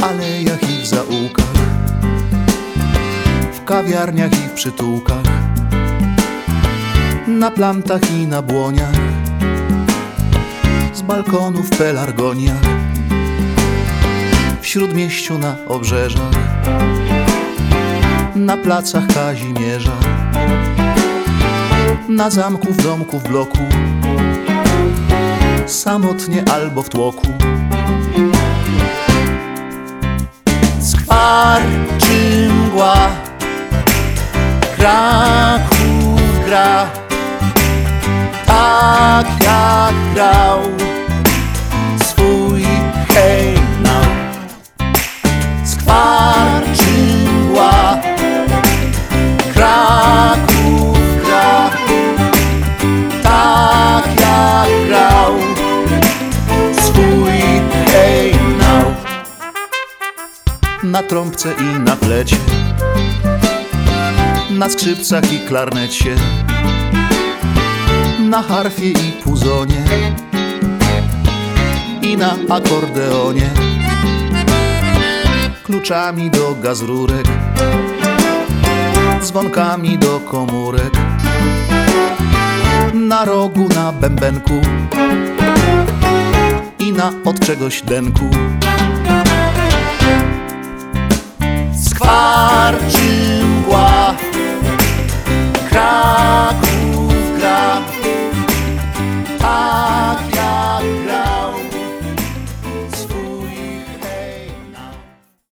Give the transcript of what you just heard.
alejach i w zaułkach, w kawiarniach i w przytułkach, na plantach i na błoniach, z balkonów w pelargoniach, w śródmieściu na obrzeżach, na placach Kazimierza, na zamku, w domku, w bloku, samotnie albo w tłoku. Skwar czy mgła, Kraków gra tak jak grał swój hejnał. Skwar czy mgła, Kraków gra tak jak grał swój hejnał. Na trąbce i na flecie, na skrzypcach i klarnecie, na harfie i puzonie i na akordeonie, kluczami do gazrurek, dzwonkami do komórek, na rogu, na bębenku i na od czegoś denku. Skwar czy